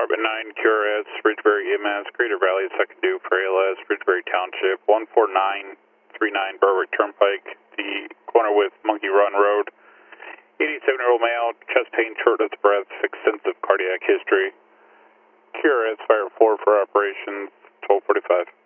Department 9, QRS, Ridgebury EMS, Crater Valley, second due for ALS, Ridgebury Township, 14939 Berwick Turnpike, the corner with Monkey Run Road. 87-year-old male, chest pain, shortness of breath, extensive cardiac history. QRS, fire 4 for operations, 1245.